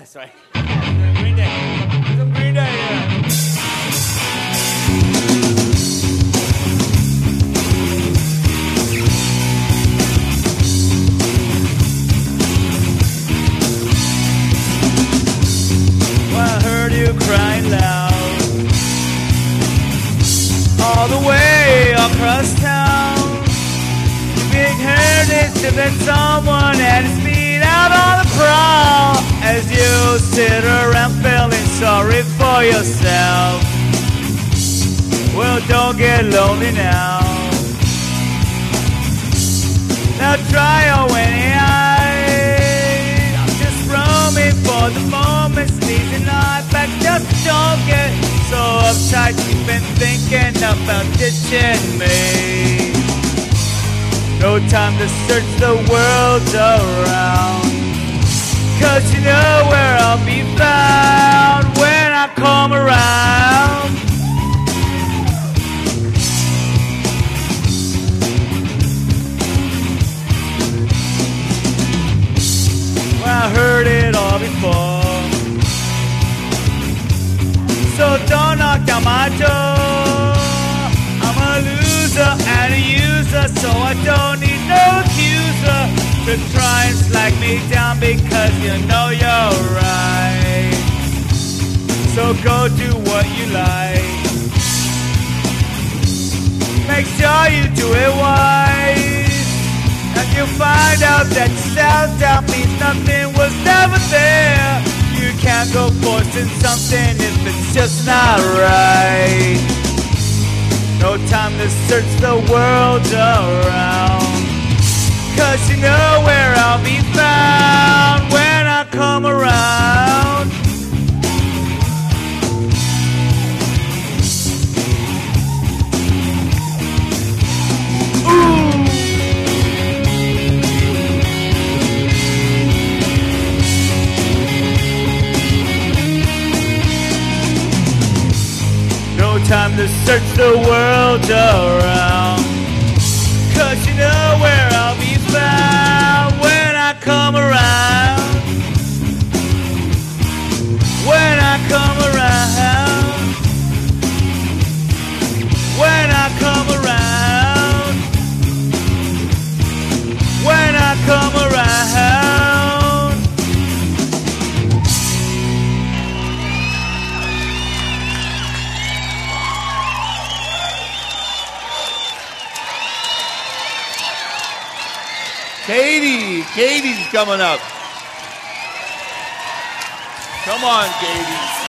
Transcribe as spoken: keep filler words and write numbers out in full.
That's right. Green Day. There's some Green Day here. Well, I heard you crying loud all the way across town. Your big head is tipping someone and his feet out on the prowl as you sit around feeling sorry for yourself. Well, don't get lonely now. Now try your winning eye. I'm just roaming for the moment, sneezing life back. Just don't get so uptight. You've been thinking about ditching me. No time to search the world around, 'cause you know where I'll be found when I come around. Well, I heard it all before, so don't knock down my door. I'm a loser and a user, so I don't need no accuser to try and slag me down, because you know you're right. So go do what you like. Make sure you do it wise, and you'll find out that self-doubt means nothing was never there. You can't go forcing something if it's just not right. No time to search the world around, 'cause you know where I'll be found when I come around. Ooh. No time to search the world around, 'cause you know where I'll be found when I come around. When I come around. When I come around. When I come around. Katie, Katie's coming up. Come on, Katie.